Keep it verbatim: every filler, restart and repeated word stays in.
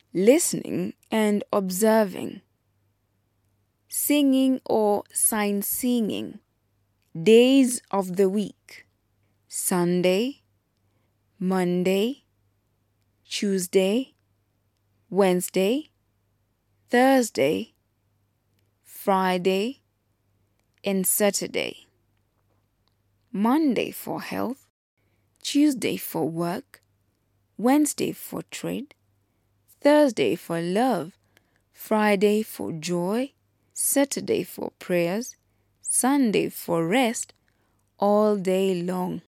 listening and observing, singing or sign singing. Days of the week: Sunday, Monday, Tuesday, Wednesday, Thursday, Friday, and Saturday. Monday for health, Tuesday for work, Wednesday for trade, Thursday for love, Friday for joy, Saturday for prayers, Sunday for rest, all day long.